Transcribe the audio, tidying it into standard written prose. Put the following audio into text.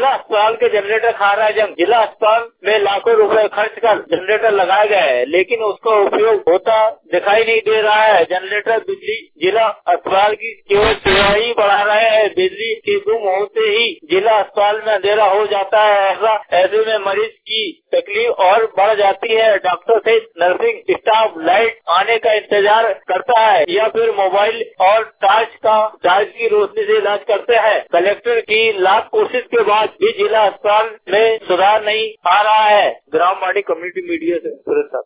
जिला अस्पताल के जनरेटर खा रहा है जंग। जिला अस्पताल में लाखों रुपए खर्च कर जनरेटर लगाया गया है, लेकिन उसका उपयोग होता दिखाई नहीं दे रहा है। जनरेटर बिजली जिला अस्पताल की केवल सेवा ही बढ़ा रहे हैं। बिजली के गुम होते ही जिला अस्पताल में अंधेरा हो जाता है। ऐसे में मरीज की तकलीफ और बढ़ जाती है। डॉक्टर से नर्सिंग स्टाफ लाइट आने का इंतजार करता है या फिर मोबाइल और टार्च की रोशनी से इलाज करते हैं। कलेक्टर की लाख कोशिश के बाद भी जिला अस्पताल में सुधार नहीं आ रहा है। ग्राम वाणी कम्युनिटी मीडिया से सुरेश साहब।